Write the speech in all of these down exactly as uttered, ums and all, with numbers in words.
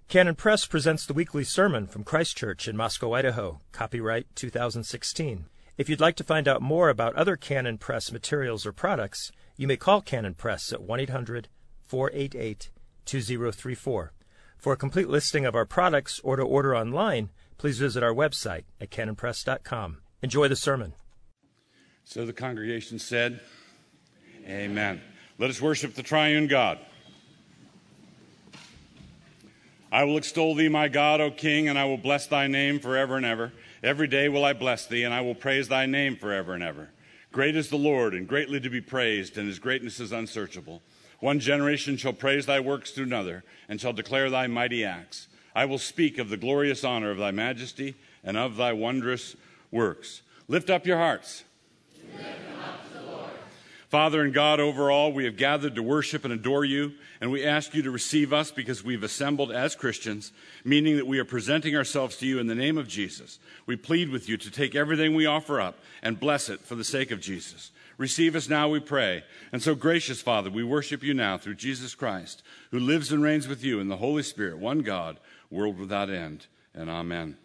Canon Press presents the weekly sermon from Christ Church in Moscow, Idaho, copyright two thousand sixteen. If you'd like to find out more about other Canon Press materials or products, you may call Canon Press at one eight hundred, four eight eight, two zero three four. For a complete listing of our products or to order online, please visit our website at canon press dot com. Enjoy the sermon. So the congregation said, Amen. Let us worship the triune God. I will extol thee, my God, O King, and I will bless thy name forever and ever. Every day will I bless thee, and I will praise thy name forever and ever. Great is the Lord, and greatly to be praised, and his greatness is unsearchable. One generation shall praise thy works to another, and shall declare thy mighty acts. I will speak of the glorious honor of thy majesty, and of thy wondrous works. Lift up your hearts. Father and God, over all, we have gathered to worship and adore you, and we ask you to receive us because we've assembled as Christians, meaning that we are presenting ourselves to you in the name of Jesus. We plead with you to take everything we offer up and bless it for the sake of Jesus. Receive us now, we pray. And so, gracious Father, we worship you now through Jesus Christ, who lives and reigns with you in the Holy Spirit, one God, world without end. And amen.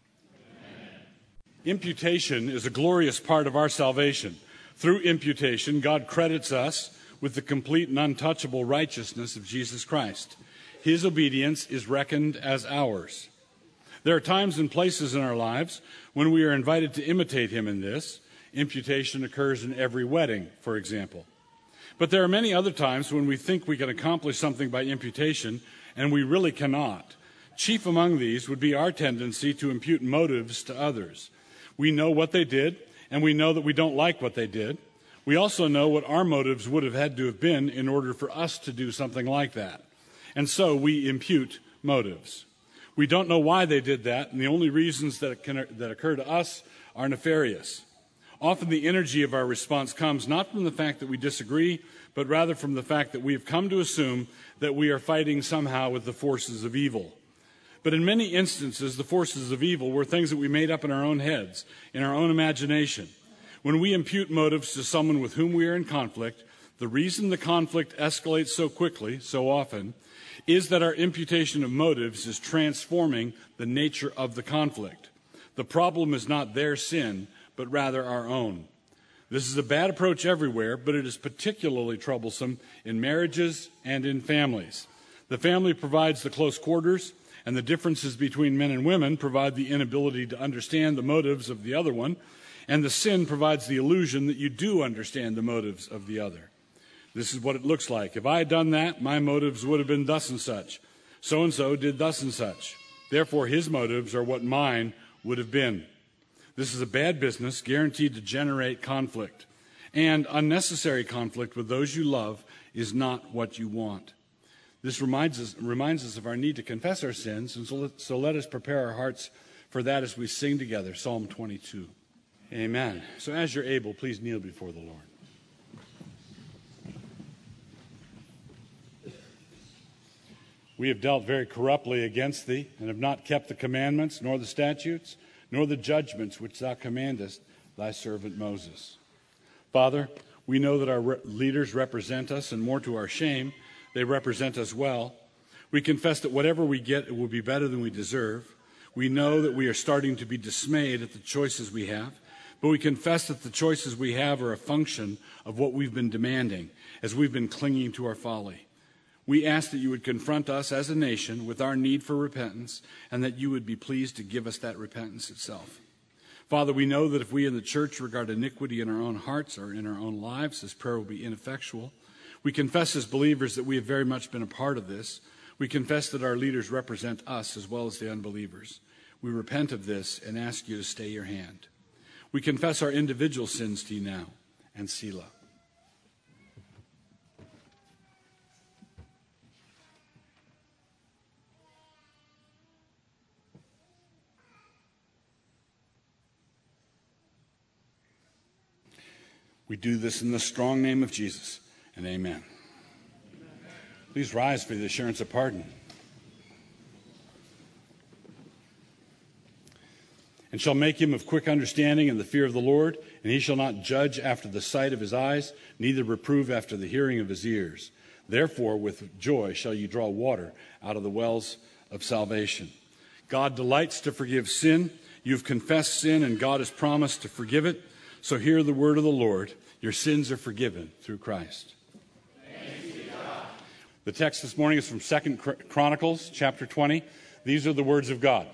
Amen. Imputation is a glorious part of our salvation. Through imputation, God credits us with the complete and untouchable righteousness of Jesus Christ. His obedience is reckoned as ours. There are times and places in our lives when we are invited to imitate him in this. Imputation occurs in every wedding, for example. But there are many other times when we think we can accomplish something by imputation, and we really cannot. Chief among these would be our tendency to impute motives to others. We know what they did, and we know that we don't like what they did. We also know what our motives would have had to have been in order for us to do something like that. And so we impute motives. We don't know why they did that, and the only reasons that, can, that occur to us are nefarious. Often the energy of our response comes not from the fact that we disagree, but rather from the fact that we have come to assume that we are fighting somehow with the forces of evil. But in many instances, the forces of evil were things that we made up in our own heads, in our own imagination. When we impute motives to someone with whom we are in conflict, the reason the conflict escalates so quickly, so often, is that our imputation of motives is transforming the nature of the conflict. The problem is not their sin, but rather our own. This is a bad approach everywhere, but it is particularly troublesome in marriages and in families. The family provides the close quarters, and the differences between men and women provide the inability to understand the motives of the other one, and the sin provides the illusion that you do understand the motives of the other. This is what it looks like. If I had done that, my motives would have been thus and such. So-and-so did thus and such. Therefore, his motives are what mine would have been. This is a bad business, guaranteed to generate conflict. And unnecessary conflict with those you love is not what you want. This reminds us, reminds us of our need to confess our sins, and so let, so let us prepare our hearts for that as we sing together, Psalm twenty-two. Amen. So as you're able, please kneel before the Lord. We have dealt very corruptly against thee, and have not kept the commandments, nor the statutes, nor the judgments which thou commandest thy servant Moses. Father, we know that our re- leaders represent us, and more to our shame, they represent us well. We confess that whatever we get, it will be better than we deserve. We know that we are starting to be dismayed at the choices we have, but we confess that the choices we have are a function of what we've been demanding as we've been clinging to our folly. We ask that you would confront us as a nation with our need for repentance, and that you would be pleased to give us that repentance itself. Father, we know that if we in the church regard iniquity in our own hearts or in our own lives, this prayer will be ineffectual. We confess as believers that we have very much been a part of this. We confess that our leaders represent us as well as the unbelievers. We repent of this and ask you to stay your hand. We confess our individual sins to you now, and Selah. We do this in the strong name of Jesus, and amen. Please rise for the assurance of pardon. And shall make him of quick understanding in the fear of the Lord, and he shall not judge after the sight of his eyes, neither reprove after the hearing of his ears. Therefore, with joy shall you draw water out of the wells of salvation. God delights to forgive sin. You've confessed sin, and God has promised to forgive it. So hear the word of the Lord. Your sins are forgiven through Christ. Thanks be to God. The text this morning is from Second Chronicles, chapter twenty. These are the words of God.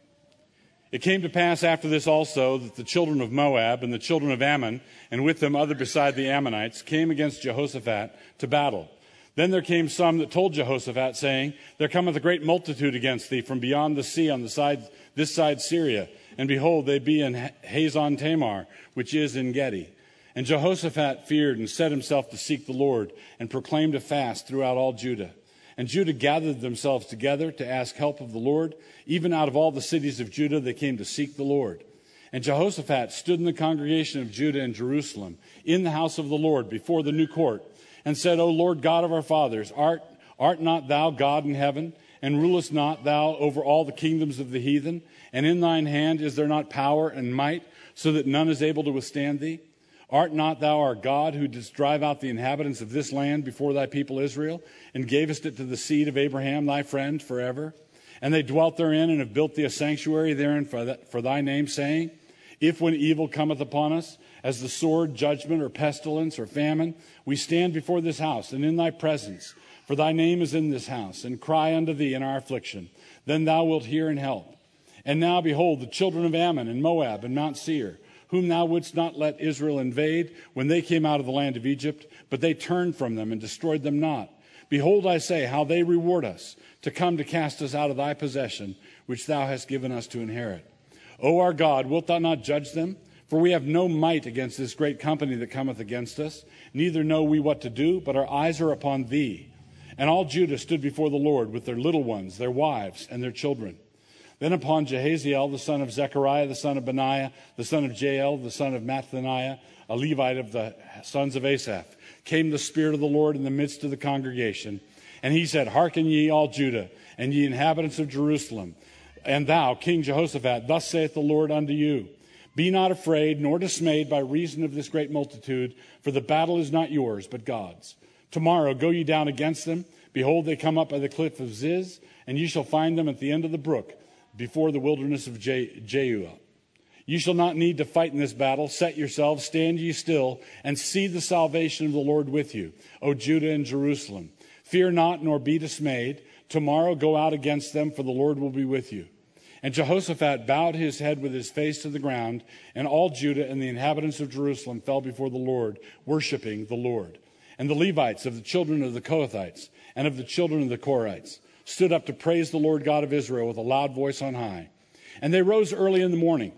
It came to pass after this also that the children of Moab and the children of Ammon, and with them other beside the Ammonites, came against Jehoshaphat to battle. Then there came some that told Jehoshaphat, saying, There cometh a great multitude against thee from beyond the sea on the side this side Syria. And behold, they be in Hazon Tamar, which is En Gedi. And Jehoshaphat feared and set himself to seek the Lord, and proclaimed a fast throughout all Judah. And Judah gathered themselves together to ask help of the Lord. Even out of all the cities of Judah they came to seek the Lord. And Jehoshaphat stood in the congregation of Judah and Jerusalem, in the house of the Lord, before the new court, and said, O Lord God of our fathers, art, art not thou God in heaven, and rulest not thou over all the kingdoms of the heathen? And in thine hand is there not power and might, so that none is able to withstand thee? Art not thou our God, who didst drive out the inhabitants of this land before thy people Israel, and gavest it to the seed of Abraham thy friend forever? And they dwelt therein, and have built thee a sanctuary therein for, that, for thy name, saying, If when evil cometh upon us, as the sword, judgment, or pestilence, or famine, we stand before this house, and in thy presence, for thy name is in this house, and cry unto thee in our affliction, then thou wilt hear and help. And now, behold, the children of Ammon, and Moab, and Mount Seir, whom thou wouldst not let Israel invade when they came out of the land of Egypt, but they turned from them and destroyed them not. Behold, I say, how they reward us, to come to cast us out of thy possession, which thou hast given us to inherit. O our God, wilt thou not judge them? For we have no might against this great company that cometh against us, neither know we what to do, but our eyes are upon thee. And all Judah stood before the Lord with their little ones, their wives, and their children. Then upon Jehaziel, the son of Zechariah, the son of Benaiah, the son of Jael, the son of Mattaniah, a Levite of the sons of Asaph, came the Spirit of the Lord in the midst of the congregation. And he said, Hearken ye all Judah, and ye inhabitants of Jerusalem, and thou, King Jehoshaphat, thus saith the Lord unto you, Be not afraid, nor dismayed by reason of this great multitude, for the battle is not yours, but God's. Tomorrow go ye down against them. Behold, they come up by the cliff of Ziz, and ye shall find them at the end of the brook, before the wilderness of Jehuel. You shall not need to fight in this battle. Set yourselves, stand ye still, and see the salvation of the Lord with you, O Judah and Jerusalem. Fear not, nor be dismayed. Tomorrow go out against them, for the Lord will be with you. And Jehoshaphat bowed his head with his face to the ground, and all Judah and the inhabitants of Jerusalem fell before the Lord, worshiping the Lord. And the Levites of the children of the Kohathites and of the children of the Korites stood up to praise the Lord God of Israel with a loud voice on high. And they rose early in the morning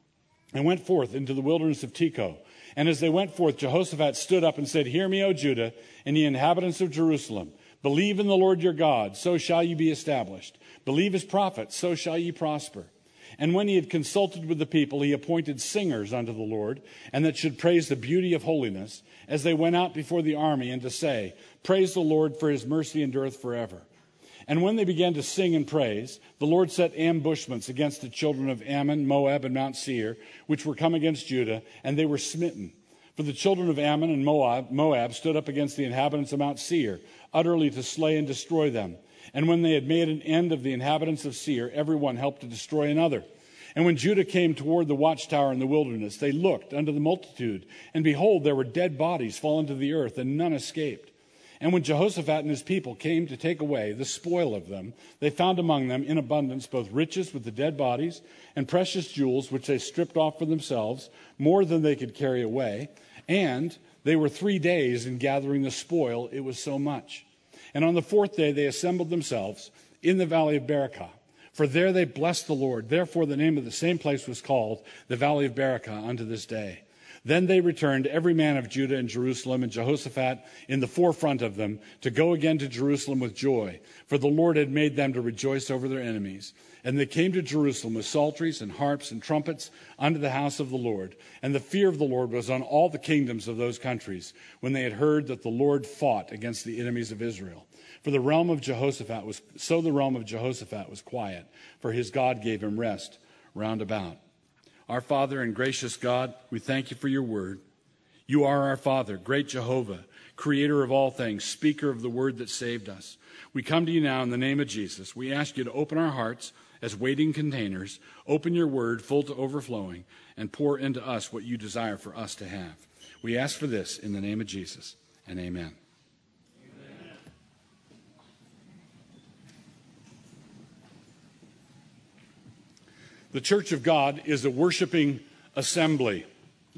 and went forth into the wilderness of Tekoa. And as they went forth, Jehoshaphat stood up and said, Hear me, O Judah, and ye inhabitants of Jerusalem. Believe in the Lord your God, so shall ye be established. Believe his prophets, so shall ye prosper. And when he had consulted with the people, he appointed singers unto the Lord, and that should praise the beauty of holiness, as they went out before the army, and to say, Praise the Lord, for his mercy endureth forever. And when they began to sing and praise, the Lord set ambushments against the children of Ammon, Moab, and Mount Seir, which were come against Judah, and they were smitten. For the children of Ammon and Moab, Moab stood up against the inhabitants of Mount Seir, utterly to slay and destroy them. And when they had made an end of the inhabitants of Seir, every one helped to destroy another. And when Judah came toward the watchtower in the wilderness, they looked unto the multitude, and behold, there were dead bodies fallen to the earth, and none escaped. And when Jehoshaphat and his people came to take away the spoil of them, they found among them in abundance both riches with the dead bodies and precious jewels, which they stripped off for themselves, more than they could carry away. And they were three days in gathering the spoil, it was so much. And on the fourth day they assembled themselves in the valley of Berakah. For there they blessed the Lord. Therefore the name of the same place was called the valley of Berakah unto this day. Then they returned, every man of Judah and Jerusalem, and Jehoshaphat in the forefront of them, to go again to Jerusalem with joy, for the Lord had made them to rejoice over their enemies. And they came to Jerusalem with psalteries and harps and trumpets unto the house of the Lord. And the fear of the Lord was on all the kingdoms of those countries, when they had heard that the Lord fought against the enemies of Israel. For the realm of Jehoshaphat was, so the realm of Jehoshaphat was quiet, for his God gave him rest round about. Our Father and gracious God, we thank you for your word. You are our Father, great Jehovah, creator of all things, speaker of the word that saved us. We come to you now in the name of Jesus. We ask you to open our hearts as waiting containers, open your word full to overflowing, and pour into us what you desire for us to have. We ask for this in the name of Jesus, and amen. Amen. The Church of God is a worshiping assembly.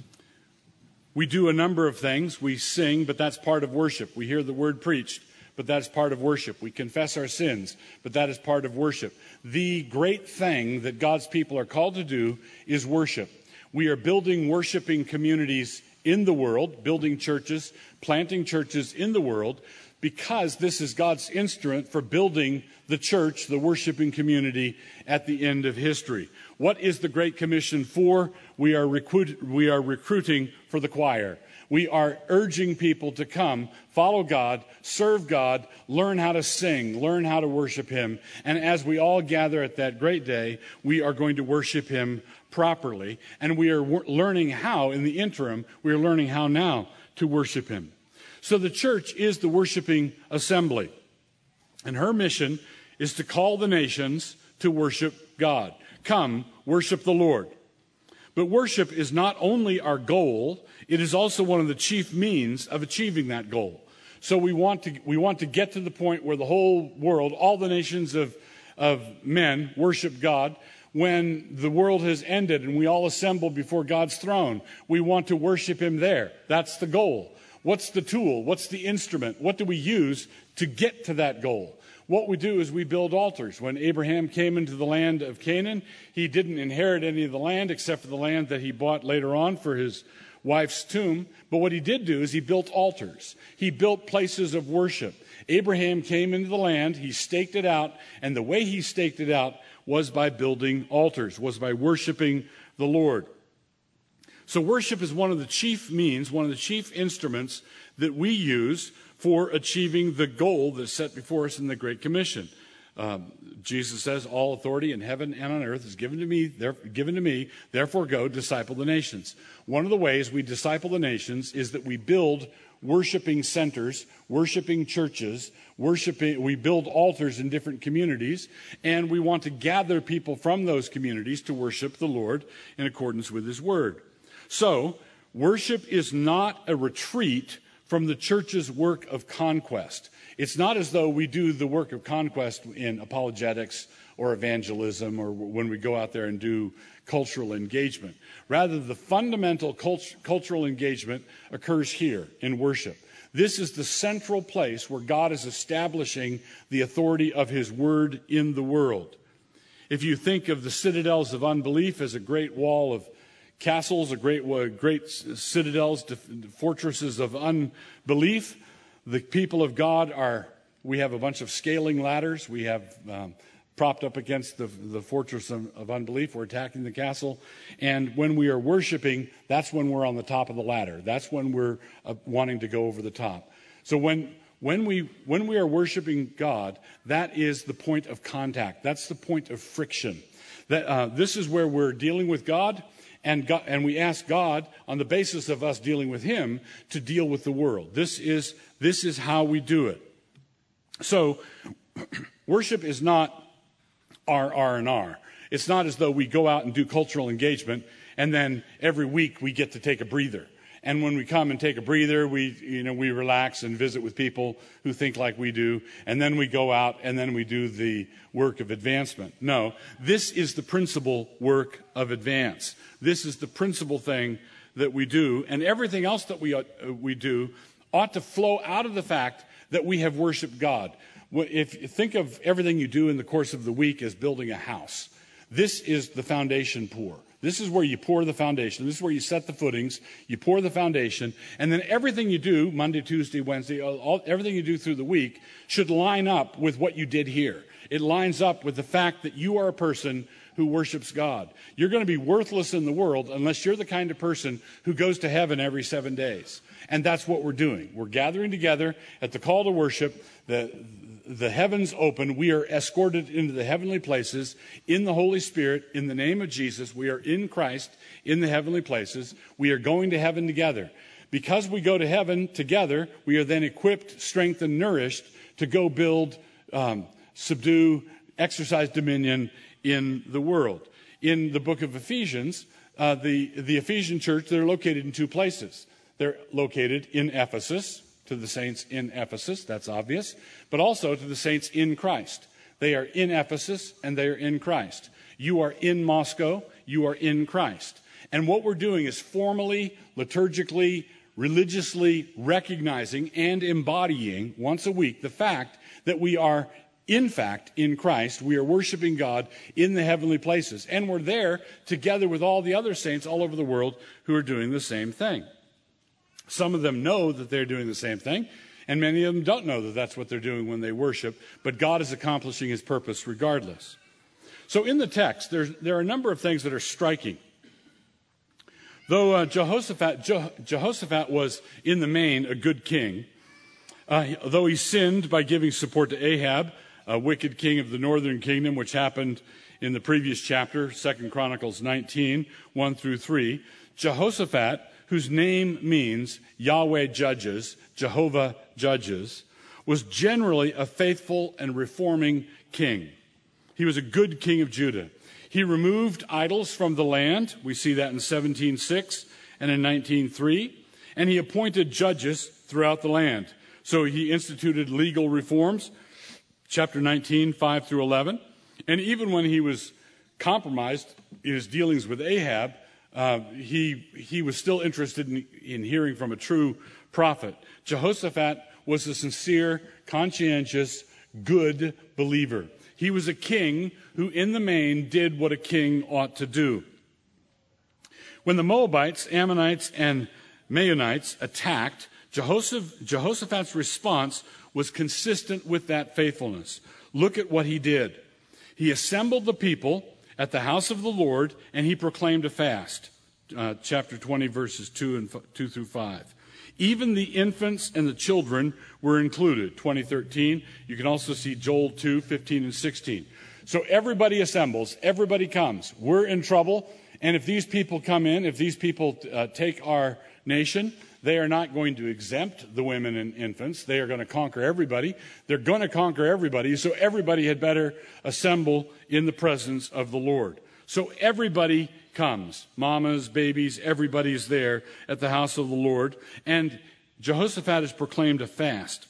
We do a number of things. We sing, but that's part of worship. We hear the word preached, but that's part of worship. We confess our sins, but that is part of worship. The great thing that God's people are called to do is worship. We are building worshiping communities in the world, building churches, planting churches in the world, because this is God's instrument for building the church, the worshiping community at the end of history. What is the Great Commission for? We are, recruit, we are recruiting for the choir. We are urging people to come, follow God, serve God, learn how to sing, learn how to worship Him. And as we all gather at that great day, we are going to worship Him properly. And we are wor- learning how, in the interim, we are learning how now to worship Him. So the church is the worshiping assembly. And her mission is to call the nations to worship God. Come, worship the Lord. But worship is not only our goal, it is also one of the chief means of achieving that goal. So we want to we want to get to the point where the whole world, all the nations of, of men, worship God. When the world has ended and we all assemble before God's throne, we want to worship Him there. That's the goal. What's the tool? What's the instrument? What do we use to get to that goal? What we do is we build altars. When Abraham came into the land of Canaan, he didn't inherit any of the land except for the land that he bought later on for his wife's tomb. But what he did do is he built altars. He built places of worship. Abraham came into the land, he staked it out, and the way he staked it out was by building altars, was by worshiping the Lord. So worship is one of the chief means, one of the chief instruments that we use for achieving the goal that's set before us in the Great Commission. Um, Jesus says, all authority in heaven and on earth is given to me, there, given to me, therefore go, disciple the nations. One of the ways we disciple the nations is that we build worshiping centers, worshiping churches, worshiping, we build altars in different communities, and we want to gather people from those communities to worship the Lord in accordance with His Word. So, worship is not a retreat from the church's work of conquest. It's not as though we do the work of conquest in apologetics or evangelism or when we go out there and do cultural engagement. Rather, the fundamental cult- cultural engagement occurs here in worship. This is the central place where God is establishing the authority of His Word in the world. If you think of the citadels of unbelief as a great wall of castles, a great, great citadels, fortresses of unbelief, the people of God are, we have a bunch of scaling ladders. We have um, propped up against the, the fortress of, of unbelief. We're attacking the castle. And when we are worshiping, that's when we're on the top of the ladder. That's when we're uh, wanting to go over the top. So when when we when we are worshiping God, that is the point of contact. That's the point of friction. That uh, this is where we're dealing with God. And, God, and we ask God, on the basis of us dealing with Him, to deal with the world. This is, this is how we do it. So, worship is not R, R, and R. It's not as though we go out and do cultural engagement, and then every week we get to take a breather. And when we come and take a breather, we, you know, we relax and visit with people who think like we do. And then we go out and then we do the work of advancement. No, this is the principal work of advance. This is the principal thing that we do. And everything else that we, uh, we do ought to flow out of the fact that we have worshiped God. If you think of everything you do in the course of the week as building a house, this is the foundation pour. This is where you pour the foundation. This is where you set the footings. You pour the foundation. And then everything you do, Monday, Tuesday, Wednesday, all, everything you do through the week should line up with what you did here. It lines up with the fact that you are a person who worships God. You're going to be worthless in the world unless you're the kind of person who goes to heaven every seven days. And that's what we're doing. We're gathering together at the call to worship. The, the heavens open. We are escorted into the heavenly places in the Holy Spirit, in the name of Jesus. We are in Christ in the heavenly places. We are going to heaven together. Because we go to heaven together, we are then equipped, strengthened, nourished to go build, um, subdue, exercise dominion in the world. In the book of Ephesians, uh, the, the Ephesian church, they're located in two places. They're located in Ephesus, to the saints in Ephesus, that's obvious, but also to the saints in Christ. They are in Ephesus and they are in Christ. You are in Moscow, you are in Christ. And what we're doing is formally, liturgically, religiously recognizing and embodying once a week the fact that we are, in fact, in Christ. We are worshiping God in the heavenly places. And we're there together with all the other saints all over the world who are doing the same thing. Some of them know that they're doing the same thing, and many of them don't know that that's what they're doing when they worship, but God is accomplishing his purpose regardless. So in the text, there's, there are a number of things that are striking. Though uh, Jehoshaphat, Je- Jehoshaphat was, in the main, a good king, uh, though he sinned by giving support to Ahab, a wicked king of the northern kingdom, which happened in the previous chapter, Second Chronicles nineteen, one through three, Jehoshaphat, whose name means Yahweh judges, Jehovah judges, was generally a faithful and reforming king. He was a good king of Judah. He removed idols from the land. We see that in seventeen six and in nineteen three. And he appointed judges throughout the land. So he instituted legal reforms, chapter nineteen, five through eleven. And even when he was compromised in his dealings with Ahab, Uh, he he was still interested in, in hearing from a true prophet. Jehoshaphat was a sincere, conscientious, good believer. He was a king who, in the main, did what a king ought to do. When the Moabites, Ammonites, and Maonites attacked, Jehoshaphat, Jehoshaphat's response was consistent with that faithfulness. Look at what he did. He assembled the people at the house of the Lord, and he proclaimed a fast. Uh, chapter twenty, verses two and f- two through five. Even the infants and the children were included. twenty thirteen. You can also see Joel two, fifteen and sixteen. So everybody assembles. Everybody comes. We're in trouble. And if these people come in, if these people uh, take our nation, they are not going to exempt the women and infants. They are going to conquer everybody. They're going to conquer everybody. So everybody had better assemble in the presence of the Lord. So everybody comes. Mamas, babies, everybody is there at the house of the Lord. And Jehoshaphat has proclaimed a fast.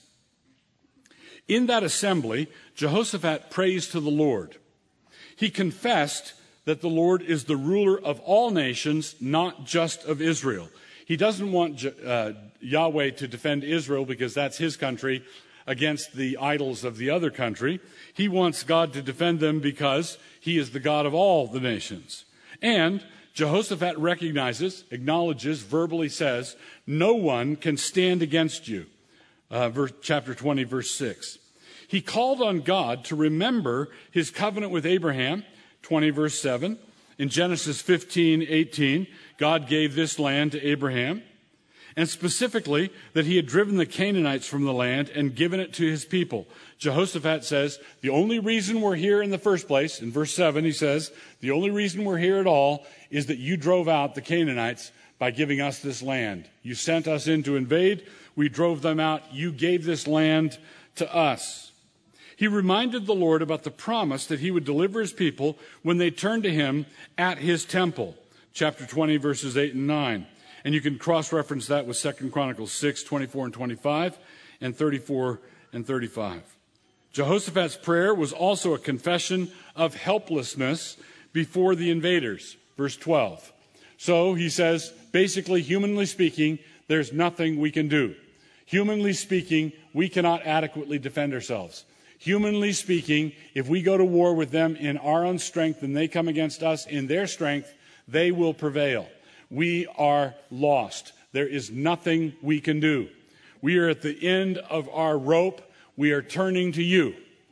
In that assembly, Jehoshaphat prays to the Lord. He confessed that the Lord is the ruler of all nations, not just of Israel. He doesn't want uh, Yahweh to defend Israel because that's his country against the idols of the other country. He wants God to defend them because he is the God of all the nations. And Jehoshaphat recognizes, acknowledges, verbally says, no one can stand against you. Uh, verse, chapter twenty, verse six. He called on God to remember his covenant with Abraham, twenty, verse seven. In Genesis fifteen, eighteen, God gave this land to Abraham, and specifically that he had driven the Canaanites from the land and given it to his people. Jehoshaphat says, the only reason we're here in the first place, in verse seven he says, the only reason we're here at all is that you drove out the Canaanites by giving us this land. You sent us in to invade, we drove them out, you gave this land to us. He reminded the Lord about the promise that he would deliver his people when they turned to him at his temple. Chapter twenty, verses eight and nine. And you can cross-reference that with Second Chronicles six, twenty-four and twenty-five, and thirty-four and thirty-five. Jehoshaphat's prayer was also a confession of helplessness before the invaders. Verse twelve. So he says, basically, humanly speaking, there's nothing we can do. Humanly speaking, we cannot adequately defend ourselves. Humanly speaking, if we go to war with them in our own strength and they come against us in their strength, they will prevail. We are lost. There is nothing we can do. We are at the end of our rope. We are turning to you.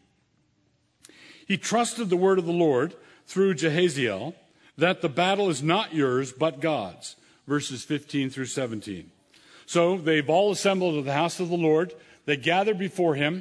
He trusted the word of the Lord through Jehaziel that the battle is not yours but God's. Verses fifteen through seventeen. So they've all assembled at the house of the Lord. They gather before him.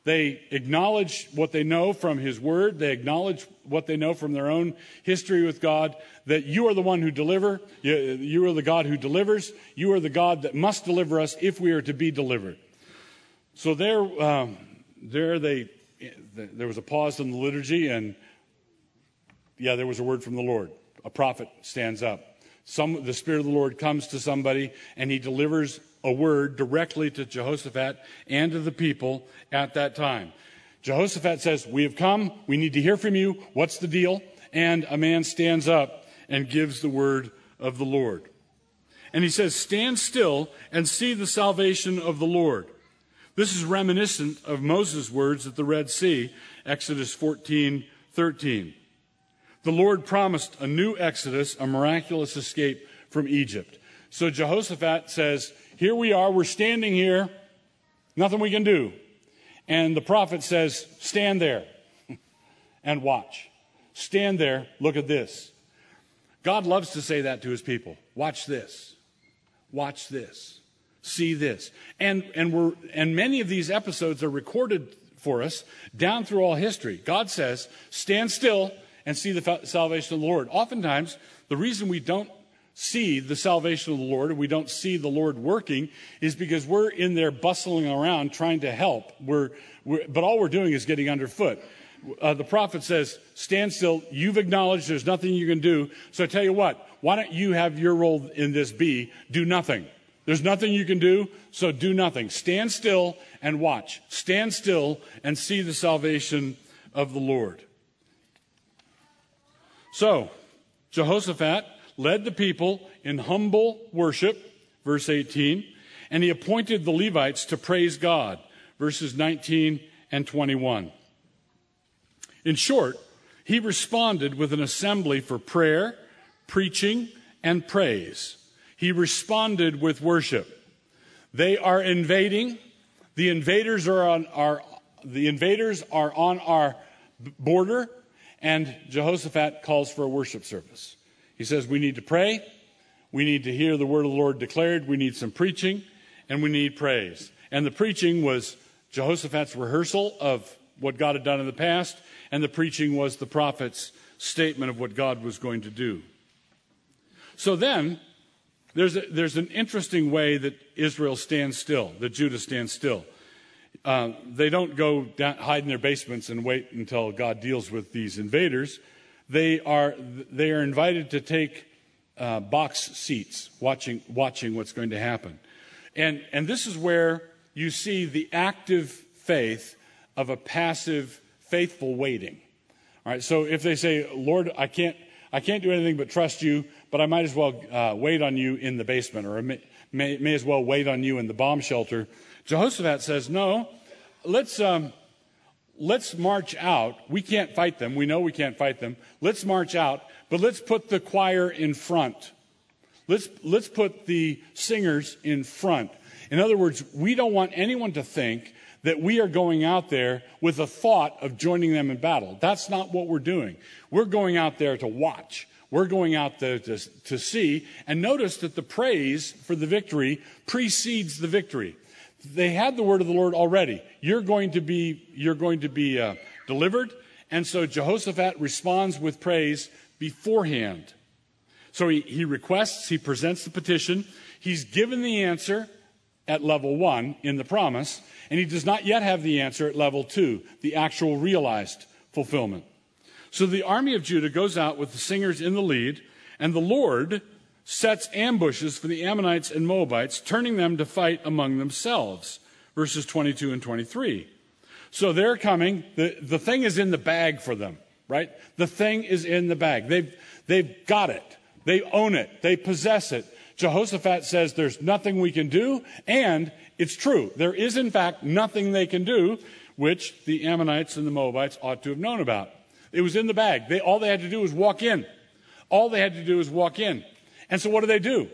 They acknowledge what they know from his word. They acknowledge what they know from their own history with God, that you are the one who deliver. You, you are the God who delivers. You are the God that must deliver us if we are to be delivered. So there, um, there they, there was a pause in the liturgy, and yeah, there was a word from the Lord. A prophet stands up. Some, the Spirit of the Lord comes to somebody, and he delivers a word directly to Jehoshaphat and to the people at that time. Jehoshaphat says, we have come, we need to hear from you, what's the deal? And a man stands up and gives the word of the Lord. And he says, stand still and see the salvation of the Lord. This is reminiscent of Moses' words at the Red Sea, Exodus fourteen thirteen. The Lord promised a new exodus, a miraculous escape from Egypt. So Jehoshaphat says, here we are, we're standing here, nothing we can do. And the prophet says, stand there and watch. Stand there, look at this. God loves to say that to his people. Watch this. Watch this. See this. And and we're and many of these episodes are recorded for us down through all history. God says, stand still and see the salvation of the Lord. Oftentimes, the reason we don't see the salvation of the Lord, and we don't see the Lord working, is because we're in there bustling around trying to help. We're, we're but all we're doing is getting underfoot. Uh, the prophet says, stand still. You've acknowledged there's nothing you can do. So I tell you what, why don't you have your role in this be, do nothing. There's nothing you can do, so do nothing. Stand still and watch. Stand still and see the salvation of the Lord. So, Jehoshaphat led the people in humble worship, verse eighteen, and he appointed the Levites to praise God, verses nineteen and twenty-one. In short, he responded with an assembly for prayer, preaching, and praise. He responded with worship. They are invading. The invaders are on our the invaders are on our border, and Jehoshaphat calls for a worship service. He says we need to pray, we need to hear the word of the Lord declared, we need some preaching, and we need praise. And the preaching was Jehoshaphat's rehearsal of what God had done in the past, and the preaching was the prophet's statement of what God was going to do. So then, there's, a, there's an interesting way that Israel stands still, that Judah stands still. Uh, they don't go down, hide in their basements and wait until God deals with these invaders. They are they are invited to take uh, box seats, watching watching what's going to happen, and and this is where you see the active faith of a passive, faithful waiting. All right. So if they say, "Lord, I can't I can't do anything but trust you, but I might as well uh, wait on you in the basement, or I may, may may as well wait on you in the bomb shelter," Jehoshaphat says, "No, let's." Um, Let's march out. We can't fight them. We know we can't fight them. Let's march out, but let's put the choir in front. Let's, let's put the singers in front. In other words, we don't want anyone to think that we are going out there with a thought of joining them in battle. That's not what we're doing. We're going out there to watch. We're going out there to, to see. And notice that the praise for the victory precedes the victory. They had the word of the Lord already. You're going to be, you're going to be uh, delivered. And so Jehoshaphat responds with praise beforehand. So he, he requests, he presents the petition. He's given the answer at level one in the promise, and he does not yet have the answer at level two, the actual realized fulfillment. So the army of Judah goes out with the singers in the lead, and the Lord sets ambushes for the Ammonites and Moabites, turning them to fight among themselves. Verses twenty-two and twenty-three. So they're coming. The, the thing is in the bag for them, right? The thing is in the bag. They've, they've got it. They own it. They possess it. Jehoshaphat says there's nothing we can do, and it's true. There is, in fact, nothing they can do, which the Ammonites and the Moabites ought to have known about. It was in the bag. They, all they had to do was walk in. All they had to do was walk in. And so what do they do?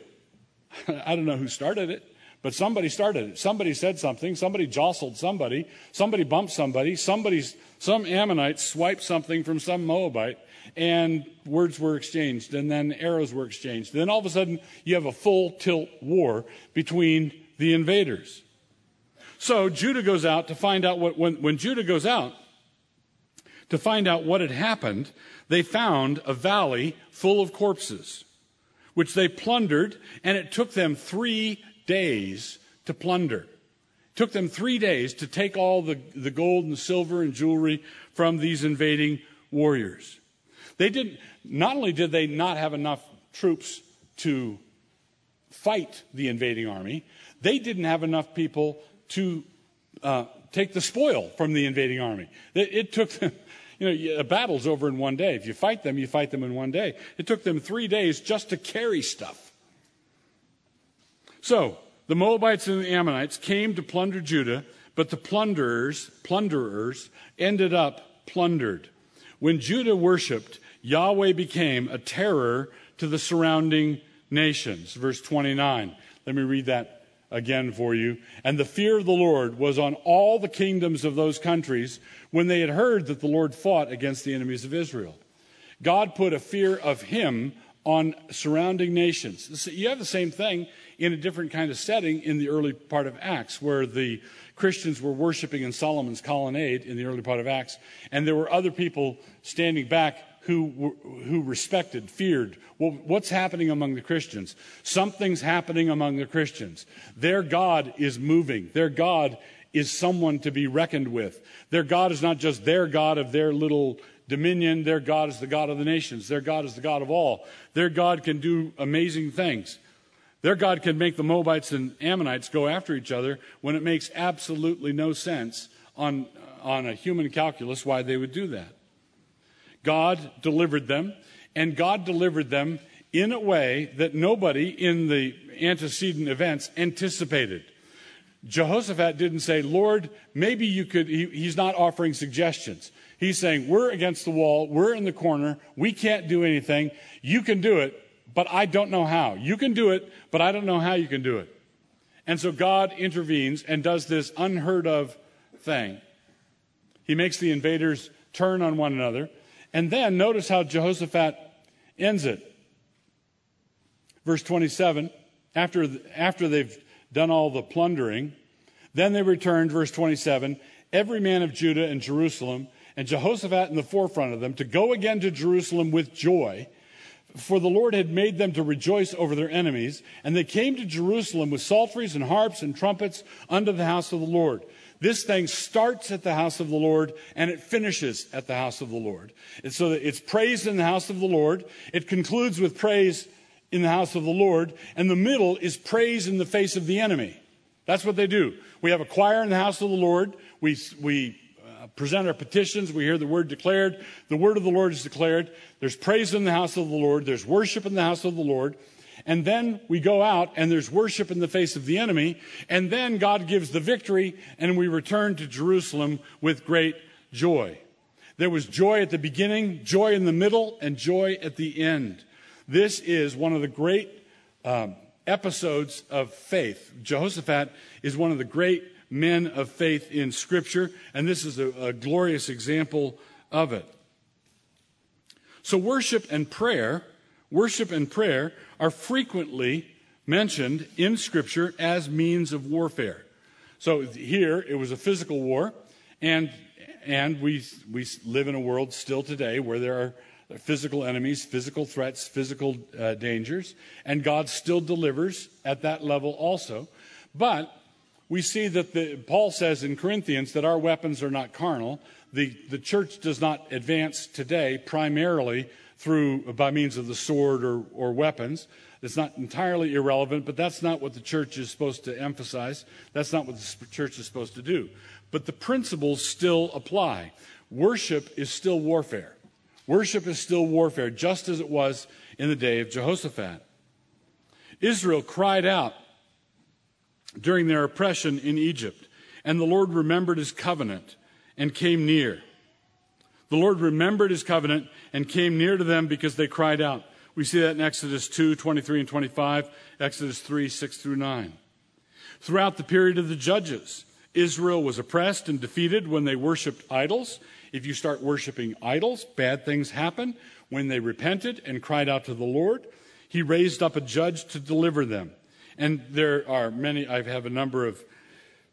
I don't know who started it, but somebody started it. Somebody said something. Somebody jostled somebody. Somebody bumped somebody. Somebody's, some Ammonite swiped something from some Moabite, and words were exchanged, and then arrows were exchanged. Then all of a sudden, you have a full tilt war between the invaders. So Judah goes out to find out what, when, when Judah goes out to find out what had happened, they found a valley full of corpses, which they plundered, and it took them three days to plunder. It took them three days to take all the, the gold and silver and jewelry from these invading warriors. They didn't, not only did they not have enough troops to fight the invading army, they didn't have enough people to uh, take the spoil from the invading army. It, it took them, you know, a battle's over in one day. If you fight them, you fight them in one day. It took them three days just to carry stuff. So, the Moabites and the Ammonites came to plunder Judah, but the plunderers, plunderers ended up plundered. When Judah worshipped, Yahweh became a terror to the surrounding nations. Verse twenty-nine. Let me read that again for you. And the fear of the Lord was on all the kingdoms of those countries when they had heard that the Lord fought against the enemies of Israel. God put a fear of him on surrounding nations. You have the same thing in a different kind of setting in the early part of Acts, where the Christians were worshiping in Solomon's colonnade in the early part of Acts, and there were other people standing back who who respected, feared. Well, what's happening among the Christians? Something's happening among the Christians. Their God is moving. Their God is someone to be reckoned with. Their God is not just their God of their little dominion. Their God is the God of the nations. Their God is the God of all. Their God can do amazing things. Their God can make the Moabites and Ammonites go after each other when it makes absolutely no sense on, on a human calculus why they would do that. God delivered them, and God delivered them in a way that nobody in the antecedent events anticipated. Jehoshaphat didn't say, Lord, maybe you could, he, he's not offering suggestions. He's saying, we're against the wall, we're in the corner, we can't do anything, you can do it, but I don't know how. You can do it, but I don't know how you can do it. And so God intervenes and does this unheard of thing. He makes the invaders turn on one another. And then notice how Jehoshaphat ends it. Verse twenty-seven, after, after they've done all the plundering, then they returned, verse twenty-seven, every man of Judah and Jerusalem, and Jehoshaphat in the forefront of them, to go again to Jerusalem with joy, for the Lord had made them to rejoice over their enemies. And they came to Jerusalem with psalteries and harps and trumpets unto the house of the Lord. This thing starts at the house of the Lord, and it finishes at the house of the Lord. And so it's praise in the house of the Lord. It concludes with praise in the house of the Lord. And the middle is praise in the face of the enemy. That's what they do. We have a choir in the house of the Lord. We, we uh, present our petitions. We hear the word declared. The word of the Lord is declared. There's praise in the house of the Lord. There's worship in the house of the Lord. And then we go out and there's worship in the face of the enemy. And then God gives the victory and we return to Jerusalem with great joy. There was joy at the beginning, joy in the middle, and joy at the end. This is one of the great um, episodes of faith. Jehoshaphat is one of the great men of faith in Scripture, and this is a, a glorious example of it. So worship and prayer, worship and prayer are frequently mentioned in Scripture as means of warfare. So here it was a physical war, and and we we live in a world still today where there are physical enemies, physical threats, physical uh, dangers, and God still delivers at that level also. But we see that the, Paul says in Corinthians that our weapons are not carnal. The, the church does not advance today primarily through by means of the sword or, or weapons. It's not entirely irrelevant, but that's not what the church is supposed to emphasize. That's not what the church is supposed to do. But the principles still apply. Worship is still warfare. Worship is still warfare, just as it was in the day of Jehoshaphat. Israel cried out during their oppression in Egypt, and the Lord remembered his covenant and came near. The Lord remembered his covenant and came near to them because they cried out. We see that in Exodus two, twenty-three and twenty-five, Exodus three, six through nine. Throughout the period of the judges, Israel was oppressed and defeated when they worshiped idols. If you start worshiping idols, bad things happen. When they repented and cried out to the Lord, he raised up a judge to deliver them. And there are many, I have a number of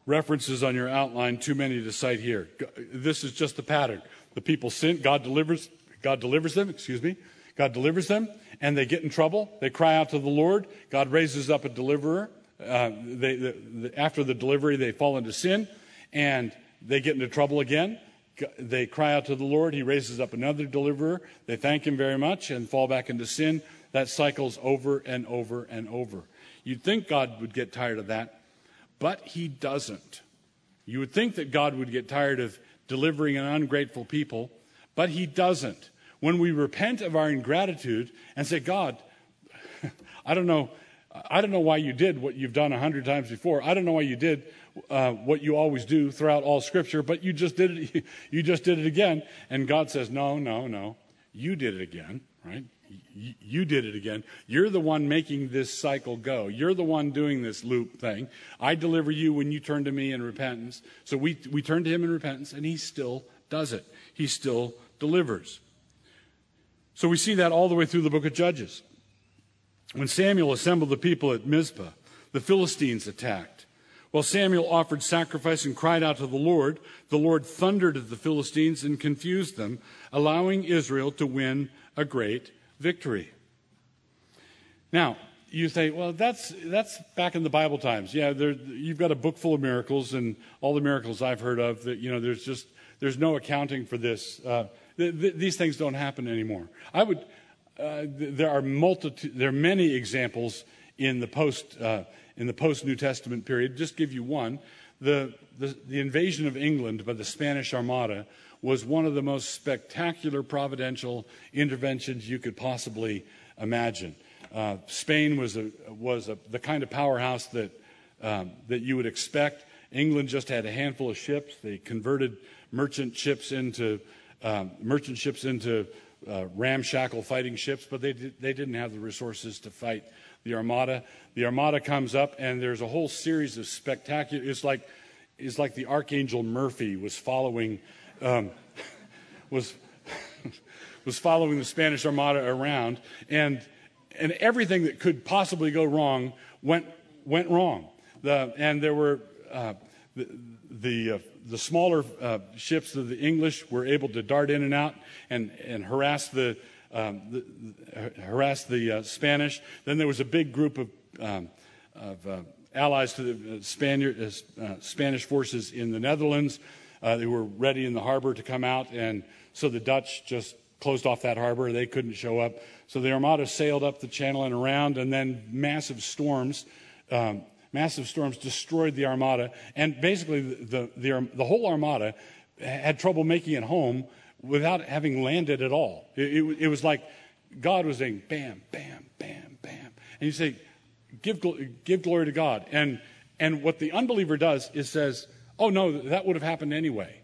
references on your outline, too many to cite here. This is just the pattern. The people sin, God delivers, God delivers them, excuse me. God delivers them, and they get in trouble. They cry out to the Lord. God raises up a deliverer. Uh, they, the, the, after the delivery, they fall into sin, and they get into trouble again. They cry out to the Lord. He raises up another deliverer. They thank him very much and fall back into sin. That cycles over and over and over. You'd think God would get tired of that, but he doesn't. You would think that God would get tired of delivering an ungrateful people, but he doesn't. When we repent of our ingratitude and say, God, I don't know, I don't know why you did what you've done a hundred times before. I don't know why you did uh, what you always do throughout all Scripture, but you just did it. You just did it again. And God says, no, no, no, you did it again, right? You, you did it again. You're the one making this cycle go. You're the one doing this loop thing. I deliver you when you turn to me in repentance. So we we turn to him in repentance, and he still does it. He still delivers. So we see that all the way through the book of Judges. When Samuel assembled the people at Mizpah, the Philistines attacked. While Samuel offered sacrifice and cried out to the Lord, the Lord thundered at the Philistines and confused them, allowing Israel to win a great victory. Now, you say, well, that's that's back in the Bible times. Yeah, there, you've got a book full of miracles, and all the miracles I've heard of, that, you know, there's just, there's no accounting for this. Uh, th- th- these things don't happen anymore. I would, uh, th- there are multitude, there are many examples in the post, uh, in the post-New Testament period. Just give you one. The, the, the invasion of England by the Spanish Armada was one of the most spectacular providential interventions you could possibly imagine. Uh, Spain was a, was a, the kind of powerhouse that um, that you would expect. England just had a handful of ships. They converted merchant ships into um, merchant ships into uh, ramshackle fighting ships, but they did, they didn't have the resources to fight the Armada. The Armada comes up, and there's a whole series of spectacular. It's like it's like the Archangel Murphy was following um, was was following the Spanish Armada around, and and everything that could possibly go wrong went went wrong. The, and there were uh, the the, uh, the smaller uh, ships of the English were able to dart in and out and and harass the, um, the, the harass the uh, Spanish. Then there was a big group of um, of uh, allies to the Spaniard uh, Spanish forces in the Netherlands. Uh, they were ready in the harbor to come out, and so the Dutch just closed off that harbor. They couldn't show up. So the Armada sailed up the channel and around, and then massive storms, um, massive storms destroyed the Armada. And basically, the, the, the, the whole Armada had trouble making it home without having landed at all. It, it, it was like God was saying, bam, bam, bam, bam. And you say, give, give glory to God. And, and what the unbeliever does is says, oh, no, that would have happened anyway.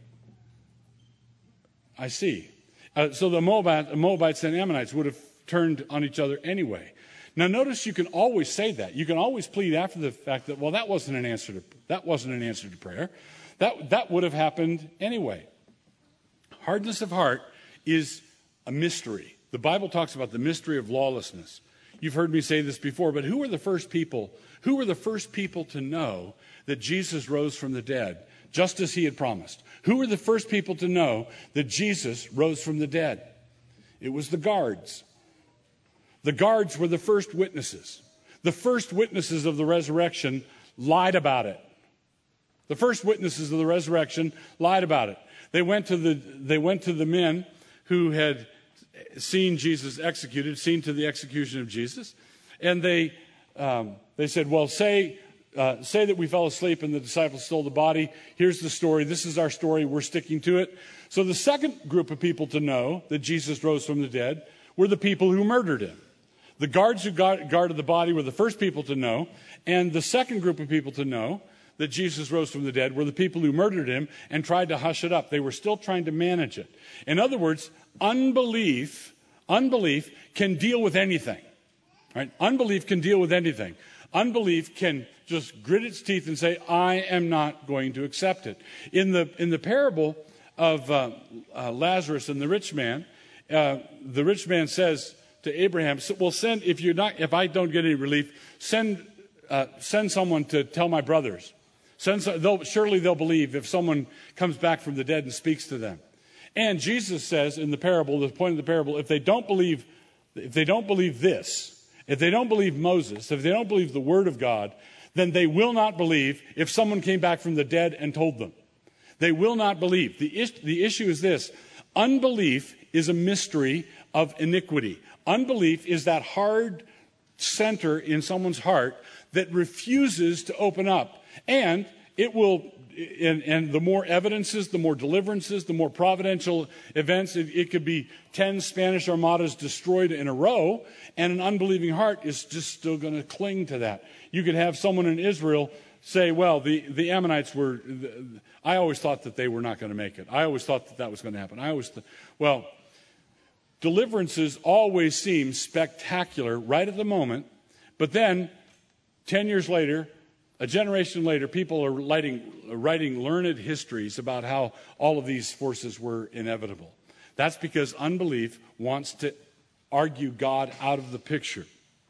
I see. Uh, so the Moabite, Moabites and Ammonites would have turned on each other anyway. Now, notice you can always say that. You can always plead after the fact that, well, that wasn't an answer to that wasn't an answer to prayer. That that would have happened anyway. Hardness of heart is a mystery. The Bible talks about the mystery of lawlessness. You've heard me say this before, but who were the first people? Who were the first people to know that Jesus rose from the dead, just as he had promised? Who were the first people to know that Jesus rose from the dead? It was the guards. The guards were the first witnesses. The first witnesses of the resurrection lied about it. The first witnesses of the resurrection lied about it. They went to the, they went to the men who had seen Jesus executed, seen to the execution of Jesus, and they um, they said, well, say... Uh, say that we fell asleep and the disciples stole the body. Here's the story. This is our story. We're sticking to it. So the second group of people to know that Jesus rose from the dead were the people who murdered him. The guards who guard, guarded the body were the first people to know. And the second group of people to know that Jesus rose from the dead were the people who murdered him and tried to hush it up. They were still trying to manage it. In other words, unbelief, unbelief can deal with anything. Right? Unbelief can deal with anything. Unbelief can just grit its teeth and say, I am not going to accept it. In the in the parable of uh, uh, Lazarus and the rich man, uh, the rich man says to Abraham, well, send, if you're not, if I don't get any relief, send uh, send someone to tell my brothers. Send some, they'll, surely they'll believe if someone comes back from the dead and speaks to them. And Jesus says in the parable, the point of the parable, if they don't believe, if they don't believe this, if they don't believe Moses, if they don't believe the word of God, then they will not believe if someone came back from the dead and told them. They will not believe. The, is, the issue is this. Unbelief is a mystery of iniquity. Unbelief is that hard center in someone's heart that refuses to open up. And it will, and, and the more evidences, the more deliverances, the more providential events, it, it could be ten Spanish armadas destroyed in a row, and an unbelieving heart is just still going to cling to that. You could have someone in Israel say, well, the, the Ammonites were, I always thought that they were not going to make it. I always thought that that was going to happen. I always, th- well, deliverances always seem spectacular right at the moment, but then ten years later, a generation later, people are writing, writing learned histories about how all of these forces were inevitable. That's because unbelief wants to argue God out of the picture.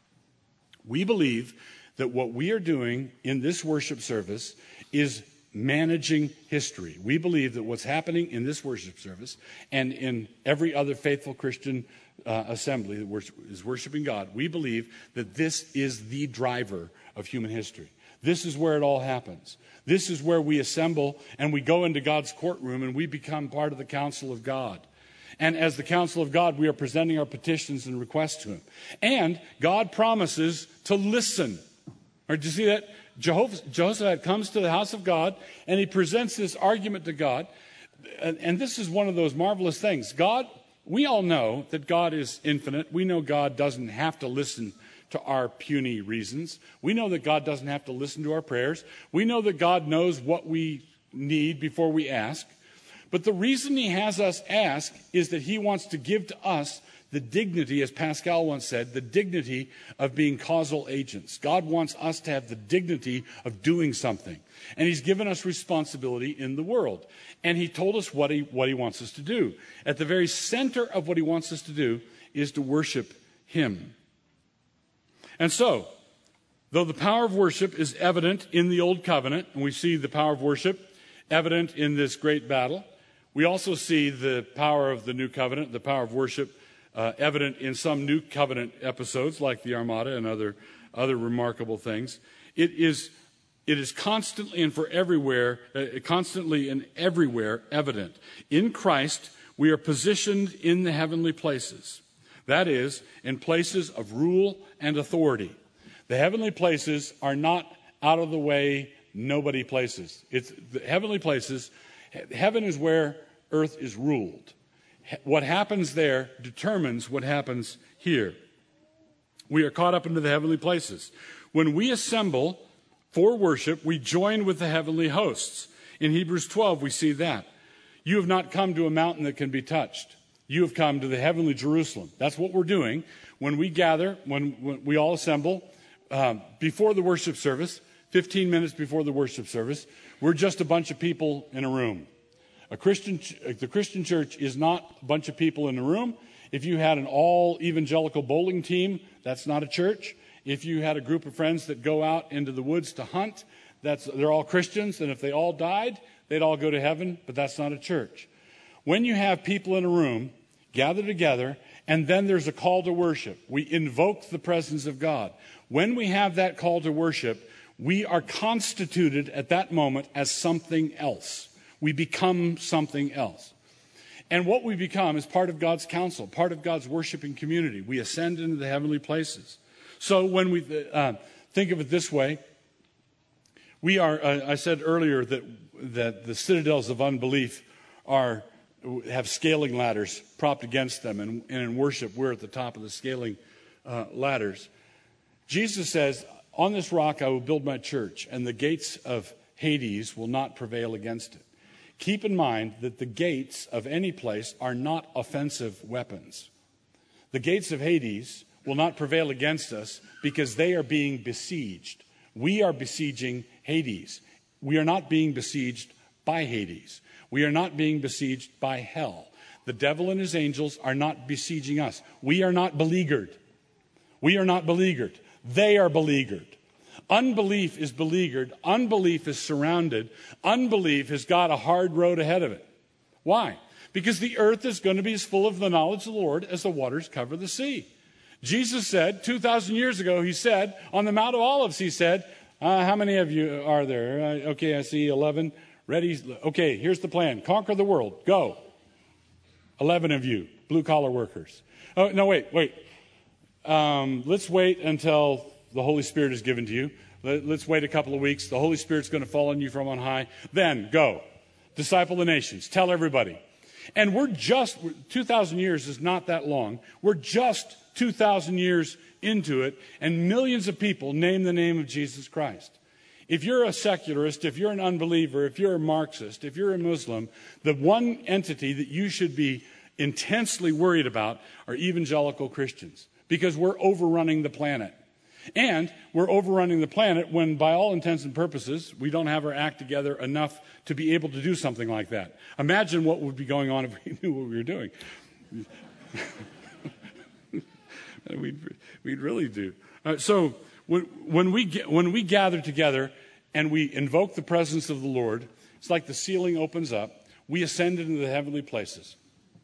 We believe that what we are doing in this worship service is managing history. We believe that what's happening in this worship service and in every other faithful Christian uh, assembly that worship, is worshiping God, we believe that this is the driver of human history. This is where it all happens. This is where we assemble and we go into God's courtroom and we become part of the counsel of God. And as the counsel of God, we are presenting our petitions and requests to Him. And God promises to listen. Or do you see that? Jehovah, Jehoshaphat comes to the house of God and he presents this argument to God. And, and this is one of those marvelous things. God, we all know that God is infinite. We know God doesn't have to listen to our puny reasons. We know that God doesn't have to listen to our prayers. We know that God knows what we need before we ask. But the reason He has us ask is that He wants to give to us the dignity, as Pascal once said, the dignity of being causal agents. God wants us to have the dignity of doing something. And He's given us responsibility in the world. And He told us what He, what he wants us to do. At the very center of what He wants us to do is to worship Him. And so, though the power of worship is evident in the Old Covenant, and we see the power of worship evident in this great battle, we also see the power of the New Covenant, the power of worship, uh, evident in some New Covenant episodes like the Armada and other, other remarkable things. It is, it is constantly and for everywhere, uh, constantly and everywhere evident. In Christ, we are positioned in the heavenly places. That is, in places of rule and authority. The heavenly places are not out of the way, nobody places. It's the heavenly places. Heaven is where earth is ruled. What happens there determines what happens here. We are caught up into the heavenly places. When we assemble for worship, we join with the heavenly hosts. In Hebrews twelve, we see that. You have not come to a mountain that can be touched. You have come to the heavenly Jerusalem. That's what we're doing when we gather, when, when we all assemble um, before the worship service, fifteen minutes before the worship service. We're just a bunch of people in a room. A Christian, the Christian church is not a bunch of people in a room. If you had an all evangelical bowling team, that's not a church. If you had a group of friends that go out into the woods to hunt, that's, they're all Christians. And if they all died, they'd all go to heaven, but that's not a church. When you have people in a room gather together, and then there's a call to worship. We invoke the presence of God. When we have that call to worship, we are constituted at that moment as something else. We become something else. And what we become is part of God's counsel, part of God's worshiping community. We ascend into the heavenly places. So when we uh, think of it this way, we are, uh, I said earlier that, that the citadels of unbelief are have scaling ladders propped against them, and, and in worship we're at the top of the scaling uh, ladders. Jesus says, on this rock I will build my church, and the gates of Hades will not prevail against it. Keep in mind that the gates of any place are not offensive weapons. The gates of Hades will not prevail against us because they are being besieged. We are besieging Hades. We are not being besieged by Hades. We are not being besieged by hell. The devil and his angels are not besieging us. We are not beleaguered. We are not beleaguered. They are beleaguered. Unbelief is beleaguered. Unbelief is surrounded. Unbelief has got a hard road ahead of it. Why? Because the earth is going to be as full of the knowledge of the Lord as the waters cover the sea. Jesus said, two thousand years ago, he said, on the Mount of Olives, he said, uh, how many of you are there? Uh, okay, I see eleven. Ready? Okay, here's the plan. Conquer the world. Go. eleven of you, blue-collar workers. Oh, no, wait, wait. Um, let's wait until the Holy Spirit is given to you. Let, let's wait a couple of weeks. The Holy Spirit's going to fall on you from on high. Then go. Disciple the nations. Tell everybody. And we're just, two thousand years is not that long. We're just two thousand years into it, and millions of people name the name of Jesus Christ. If you're a secularist, if you're an unbeliever, if you're a Marxist, if you're a Muslim, the one entity that you should be intensely worried about are evangelical Christians, because we're overrunning the planet. And we're overrunning the planet when, by all intents and purposes, we don't have our act together enough to be able to do something like that. Imagine what would be going on if we knew what we were doing. we'd, we'd really do. Uh, so when, when, we get, when we gather together and we invoke the presence of the Lord, it's like the ceiling opens up. We ascend into the heavenly places.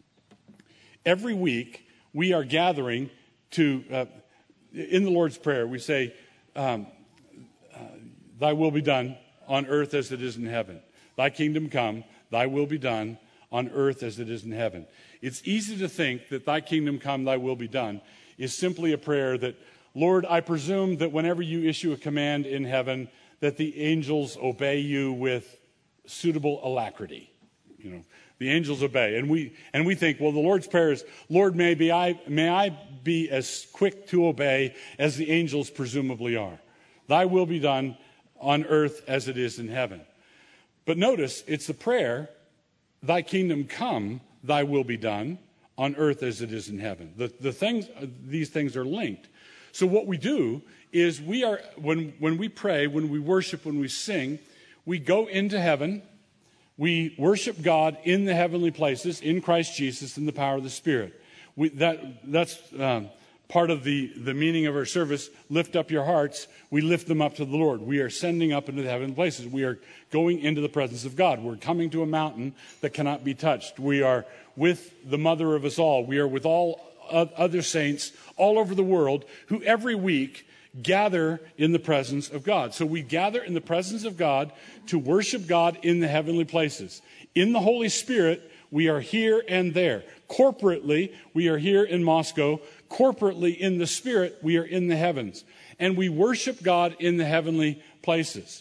Every week, we are gathering to... Uh, In the Lord's Prayer, we say, um, uh, thy will be done on earth as it is in heaven. Thy kingdom come, thy will be done on earth as it is in heaven. It's easy to think that thy kingdom come, thy will be done is simply a prayer that, Lord, I presume that whenever you issue a command in heaven, that the angels obey you with suitable alacrity. You know, the angels obey. And we and we think, well, the Lord's Prayer is, Lord, may, be I, may I be as quick to obey as the angels presumably are. Thy will be done on earth as it is in heaven. But notice, it's a prayer, thy kingdom come, thy will be done on earth as it is in heaven. The, the things, these things are linked. So what we do is we are, when, when we pray, when we worship, when we sing, we go into heaven. We worship God in the heavenly places, in Christ Jesus, in the power of the Spirit. We, that, that's um, part of the, the meaning of our service. Lift up your hearts. We lift them up to the Lord. We are sending up into the heavenly places. We are going into the presence of God. We're coming to a mountain that cannot be touched. We are with the mother of us all. We are with all other saints all over the world who every week gather in the presence of God. So we gather in the presence of God to worship God in the heavenly places. In the Holy Spirit, we are here and there. Corporately, we are here in Moscow. Corporately, in the Spirit, we are in the heavens. And we worship God in the heavenly places.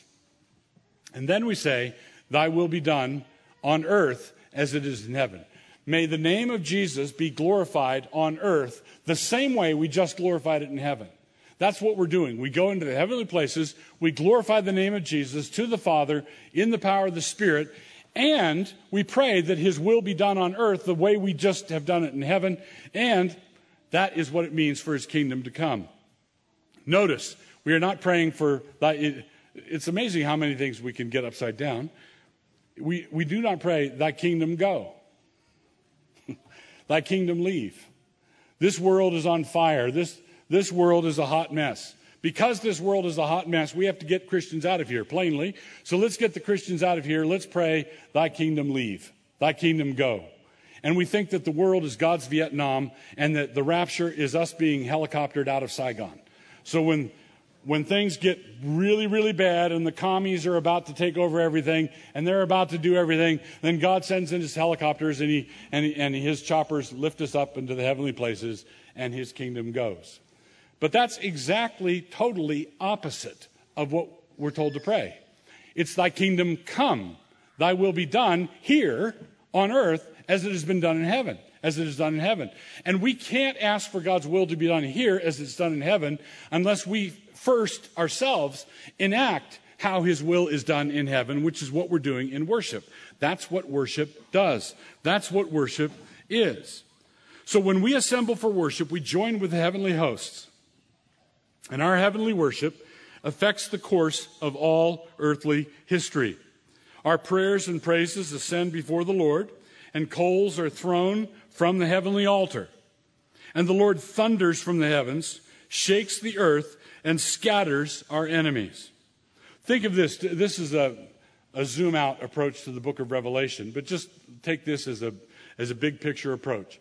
And then we say, thy will be done on earth as it is in heaven. May the name of Jesus be glorified on earth the same way we just glorified it in heaven. That's what we're doing. We go into the heavenly places, we glorify the name of Jesus to the Father in the power of the Spirit, and we pray that his will be done on earth the way we just have done it in heaven, and that is what it means for his kingdom to come. Notice, we are not praying for, thy, it's amazing how many things we can get upside down. We, we do not pray, thy kingdom go, thy kingdom leave. This world is on fire. This This world is a hot mess. Because this world is a hot mess, we have to get Christians out of here, plainly. So let's get the Christians out of here. Let's pray, thy kingdom leave, thy kingdom go. And we think that the world is God's Vietnam and that the rapture is us being helicoptered out of Saigon. So when when things get really, really bad and the commies are about to take over everything and they're about to do everything, then God sends in his helicopters and, he, and, he, and his choppers lift us up into the heavenly places and his kingdom goes. But that's exactly, totally opposite of what we're told to pray. It's thy kingdom come, thy will be done here on earth as it has been done in heaven, as it is done in heaven. And we can't ask for God's will to be done here as it's done in heaven unless we first ourselves enact how his will is done in heaven, which is what we're doing in worship. That's what worship does. That's what worship is. So when we assemble for worship, we join with the heavenly hosts. And our heavenly worship affects the course of all earthly history. Our prayers and praises ascend before the Lord, and coals are thrown from the heavenly altar. And the Lord thunders from the heavens shakes the earth, and scatters our enemies. Think of this. This is a, a zoom-out approach to the book of Revelation, but just take this as a, as a big picture approach.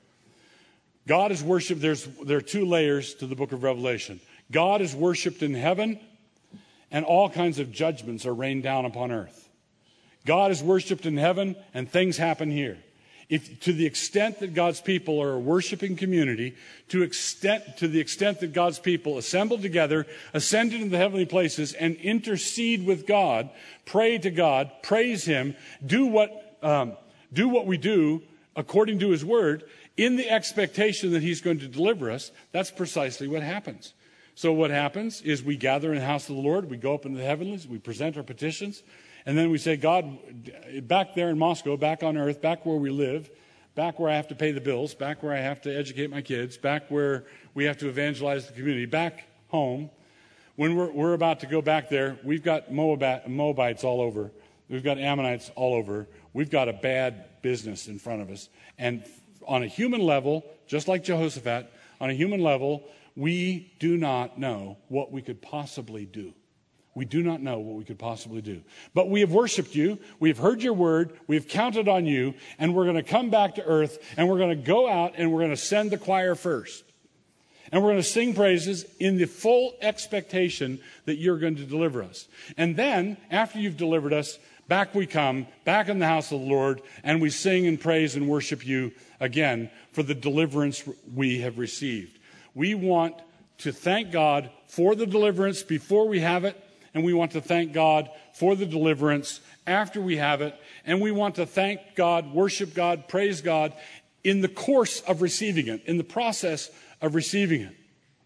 God is worshipped. There's, there are two layers to the book of Revelation. God is worshipped in heaven, and all kinds of judgments are rained down upon earth. God is worshipped in heaven, and things happen here. If, to the extent that God's people are a worshiping community, to extent to the extent that God's people assemble together, ascend into the heavenly places, and intercede with God, pray to God, praise Him, do what um, do what we do according to His word, in the expectation that He's going to deliver us, that's precisely what happens. So what happens is we gather in the house of the Lord, we go up into the heavens, we present our petitions, and then we say, God, back there in Moscow, back on earth, back where we live, back where I have to pay the bills, back where I have to educate my kids, back where we have to evangelize the community, back home, when we're, we're about to go back there, we've got Moabite, Moabites all over. We've got Ammonites all over. We've got a bad business in front of us. And on a human level, just like Jehoshaphat, on a human level, we do not know what we could possibly do. We do not know what we could possibly do. But we have worshiped you, we have heard your word, we have counted on you, and we're going to come back to earth, and we're going to go out, and we're going to send the choir first. And we're going to sing praises in the full expectation that you're going to deliver us. And then, after you've delivered us, back we come, back in the house of the Lord, and we sing and praise and worship you again for the deliverance we have received. We want to thank God for the deliverance before we have it, and we want to thank God for the deliverance after we have it, and we want to thank God, worship God, praise God in the course of receiving it, in the process of receiving it.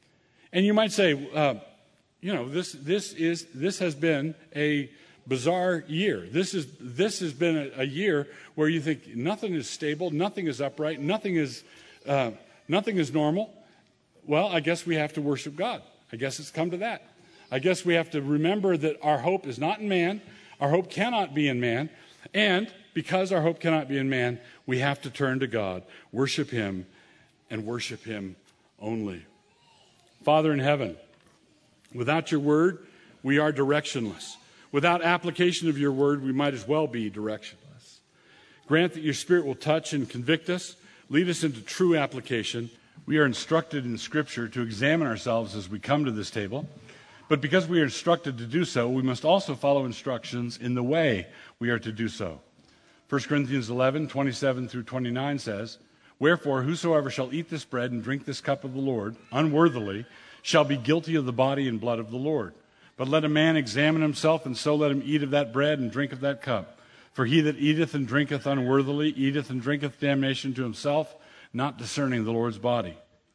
And you might say, uh, you know, this this is this has been a bizarre year. This is this has been a, a year where you think nothing is stable, nothing is upright, nothing is uh, nothing is normal. Well, I guess we have to worship God. I guess it's come to that. I guess we have to remember that our hope is not in man. Our hope cannot be in man. And because our hope cannot be in man, we have to turn to God, worship Him, and worship Him only. Father in heaven, without your word, we are directionless. Without application of your word, we might as well be directionless. Grant that your Spirit will touch and convict us, lead us into true application. We are instructed in Scripture to examine ourselves as we come to this table. But because we are instructed to do so, we must also follow instructions in the way we are to do so. First Corinthians eleven, twenty-seven through twenty-nine says, "Wherefore, whosoever shall eat this bread and drink this cup of the Lord unworthily shall be guilty of the body and blood of the Lord. But let a man examine himself, and so let him eat of that bread and drink of that cup. For he that eateth and drinketh unworthily eateth and drinketh damnation to himself, not discerning the Lord's body."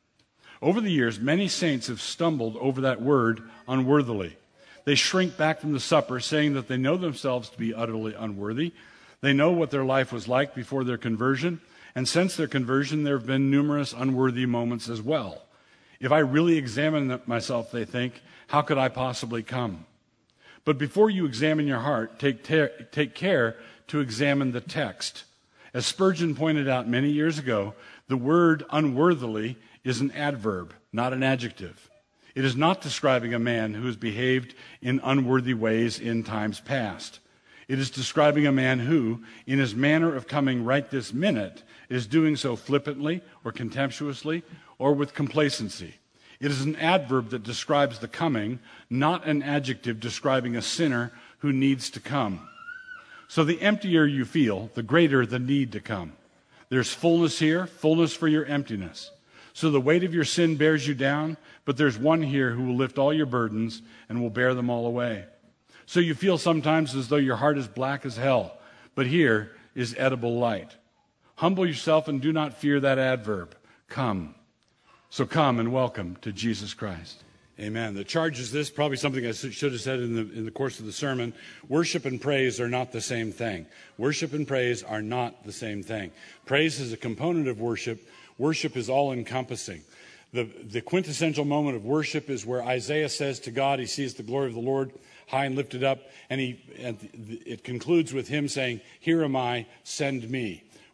Over the years, many saints have stumbled over that word, unworthily. They shrink back from the supper, saying that they know themselves to be utterly unworthy. They know what their life was like before their conversion, and since their conversion, there have been numerous unworthy moments as well. If I really examine myself, they think, how could I possibly come? But before you examine your heart, take, ter- take care to examine the text. As Spurgeon pointed out many years ago, the word unworthily is an adverb, not an adjective. It is not describing a man who has behaved in unworthy ways in times past. It is describing a man who, in his manner of coming right this minute, is doing so flippantly or contemptuously or with complacency. It is an adverb that describes the coming, not an adjective describing a sinner who needs to come. So the emptier you feel, the greater the need to come. There's fullness here, fullness for your emptiness. So the weight of your sin bears you down, but there's one here who will lift all your burdens and will bear them all away. So you feel sometimes as though your heart is black as hell, but here is edible light. Humble yourself and do not fear that adverb. Come. So come and welcome to Jesus Christ. Amen. The charge is this, probably something I should have said in the, in the course of the sermon. Worship and praise are not the same thing. Worship and praise are not the same thing. Praise is a component of worship. Worship is all-encompassing. The, the quintessential moment of worship is where Isaiah says to God, he sees the glory of the Lord high and lifted up, and, he, and it concludes with him saying, "Here am I, send me."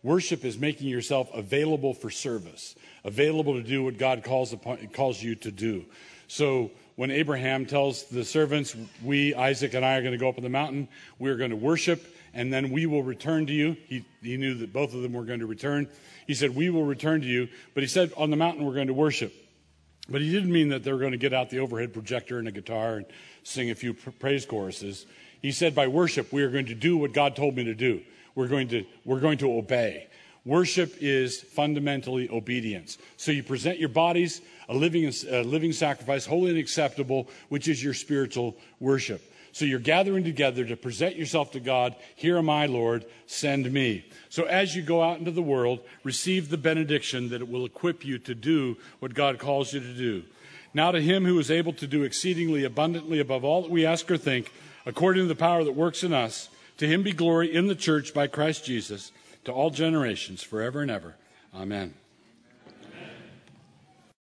Worship is making yourself available for service, available to do what God calls upon, calls you to do. So when Abraham tells the servants, we, Isaac and I, are going to go up on the mountain, we're going to worship, and then we will return to you. He, he knew that both of them were going to return. He said, we will return to you. But he said, on the mountain, we're going to worship. But he didn't mean that they were going to get out the overhead projector and a guitar and sing a few praise choruses. He said, by worship, we are going to do what God told me to do. We're going to, we're going to obey. Worship is fundamentally obedience. So you present your bodies a living, a living sacrifice, holy and acceptable, which is your spiritual worship. So you're gathering together to present yourself to God. Here am I, Lord, send me. So as you go out into the world, receive the benediction that it will equip you to do what God calls you to do. Now to him who is able to do exceedingly abundantly above all that we ask or think, according to the power that works in us, to him be glory in the church by Christ Jesus, to all generations, forever and ever. Amen.